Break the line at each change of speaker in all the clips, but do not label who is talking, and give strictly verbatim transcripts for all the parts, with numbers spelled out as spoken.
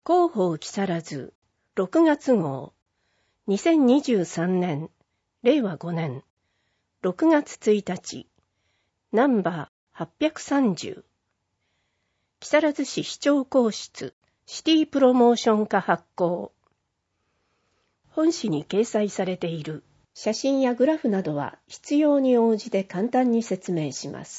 広報木更津ろくがつ号にせんにじゅうさんねんれいわごねんろくがつついたちナンバーはっぴゃくさんじゅう木更津市市長公室シティプロモーション課発行。本誌に掲載されている写真やグラフなどは必要に応じて簡単に説明します。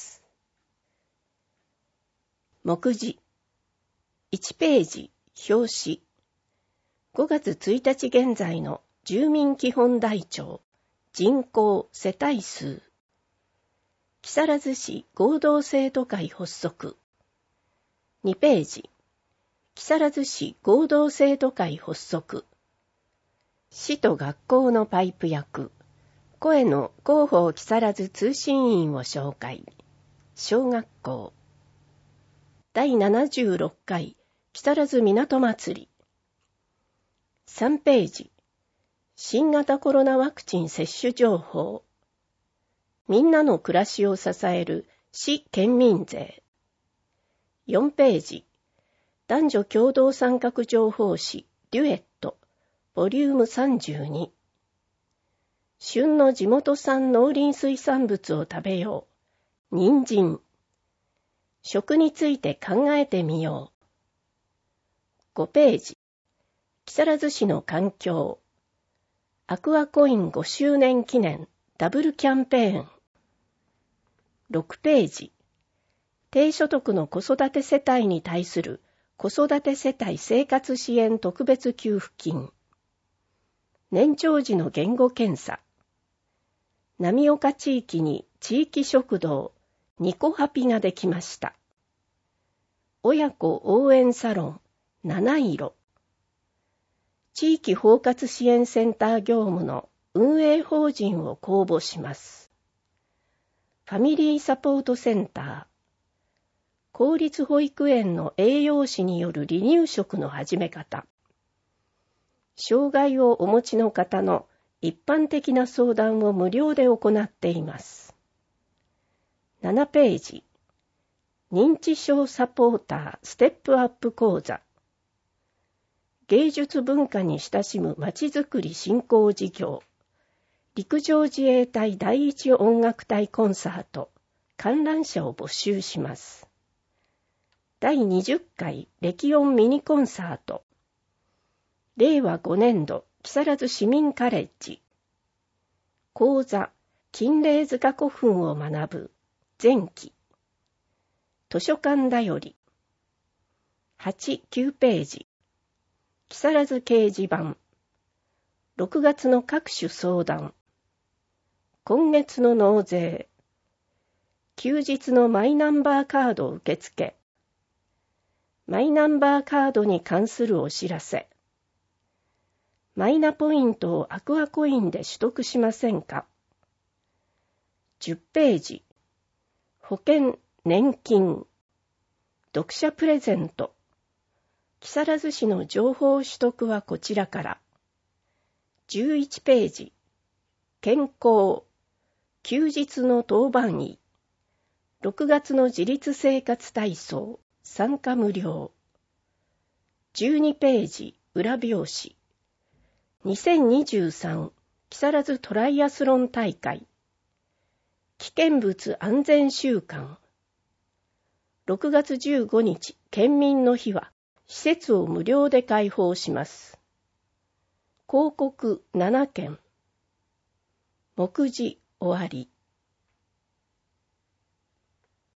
目次いちページ表紙ごがつついたち現在の住民基本台帳人口世帯数木更津市合同生徒会発足にページ木更津市合同生徒会発足市と学校のパイプ役声の広報木更津通信員を紹介小学校だいななじゅうろっかい木更津港祭りさんページ新型コロナワクチン接種情報みんなの暮らしを支える市県民税よんページ男女共同参画情報誌デュエットボリュームさんじゅうに旬の地元産農林水産物を食べよう人参食について考えてみようごページ木更津市の環境アクアコインごしゅうねん記念ダブルキャンペーンろくページ低所得の子育て世帯に対する子育て世帯生活支援特別給付金年長児の言語検査浪岡地域に地域食堂ニコハピができました親子応援サロン七色地域包括支援センター業務の運営法人を公募しますファミリーサポートセンター公立保育園の栄養士による離乳食の始め方障害をお持ちの方の一般的な相談を無料で行っていますななページ認知症サポーターステップアップ講座芸術文化に親しむまちづくり振興事業陸上自衛隊第一音楽隊コンサート観覧者を募集しますだいにじゅっかい歴音ミニコンサートれいわごねんど木更津市民カレッジ講座金霊塚古墳を学ぶ前期図書館だよりはち、きゅうページ木更津掲示板ろくがつの各種相談今月の納税休日のマイナンバーカード受付マイナンバーカードに関するお知らせマイナポイントをアクアコインで取得しませんかじゅっページ保険年金読者プレゼント木更津市の情報取得はこちらからじゅういちページ健康休日の当番医ろくがつの自立生活体操参加無料じゅうにページ裏表紙にせんにじゅうさん木更津トライアスロン大会危険物安全週間ろくがつじゅうごにち県民の日は施設を無料で開放します広告ななけん目次終わり